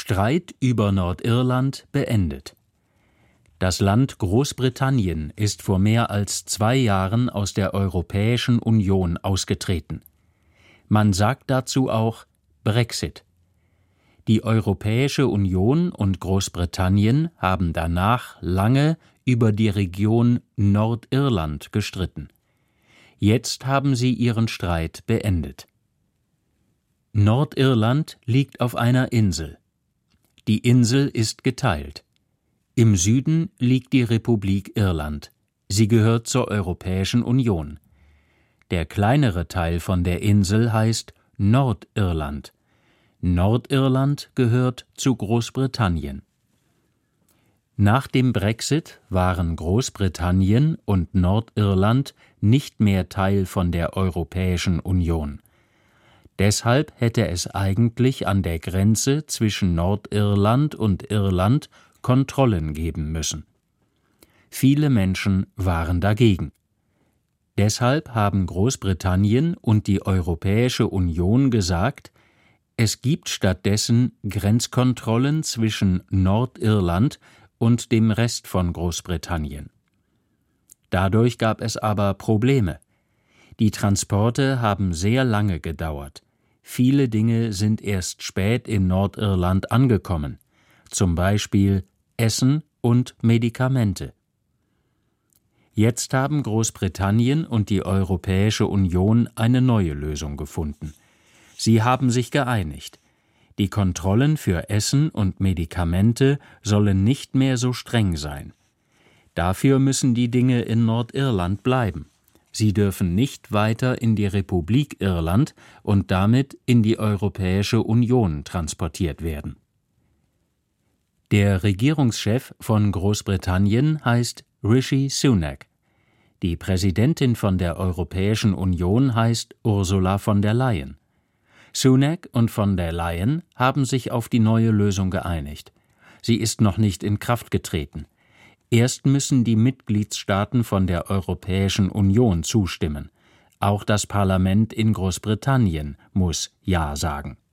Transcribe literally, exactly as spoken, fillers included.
Streit über Nordirland beendet. Das Land Großbritannien ist vor mehr als zwei Jahren aus der Europäischen Union ausgetreten. Man sagt dazu auch Brexit. Die Europäische Union und Großbritannien haben danach lange über die Region Nordirland gestritten. Jetzt haben sie ihren Streit beendet. Nordirland liegt auf einer Insel. Die Insel ist geteilt. Im Süden liegt die Republik Irland. Sie gehört zur Europäischen Union. Der kleinere Teil von der Insel heißt Nordirland. Nordirland gehört zu Großbritannien. Nach dem Brexit waren Großbritannien und Nordirland nicht mehr Teil von der Europäischen Union. Deshalb hätte es eigentlich an der Grenze zwischen Nordirland und Irland Kontrollen geben müssen. Viele Menschen waren dagegen. Deshalb haben Großbritannien und die Europäische Union gesagt, es gibt stattdessen Grenzkontrollen zwischen Nordirland und dem Rest von Großbritannien. Dadurch gab es aber Probleme. Die Transporte haben sehr lange gedauert. Viele Dinge sind erst spät in Nordirland angekommen, zum Beispiel Essen und Medikamente. Jetzt haben Großbritannien und die Europäische Union eine neue Lösung gefunden. Sie haben sich geeinigt. Die Kontrollen für Essen und Medikamente sollen nicht mehr so streng sein. Dafür müssen die Dinge in Nordirland bleiben. Sie dürfen nicht weiter in die Republik Irland und damit in die Europäische Union transportiert werden. Der Regierungschef von Großbritannien heißt Rishi Sunak. Die Präsidentin von der Europäischen Union heißt Ursula von der Leyen. Sunak und von der Leyen haben sich auf die neue Lösung geeinigt. Sie ist noch nicht in Kraft getreten. Erst müssen die Mitgliedstaaten von der Europäischen Union zustimmen. Auch das Parlament in Großbritannien muss Ja sagen.